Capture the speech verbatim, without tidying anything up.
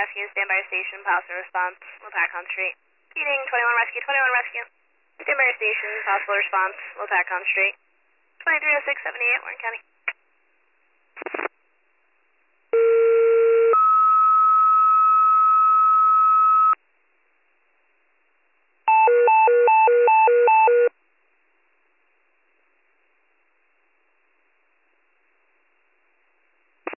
Rescue, stand by your station, possible response, Lopakon Street. Repeating, twenty-one Rescue, twenty-one Rescue. Stand by your station, possible response, Lopakon Street. twenty-three oh six seventy-eight, Warren County.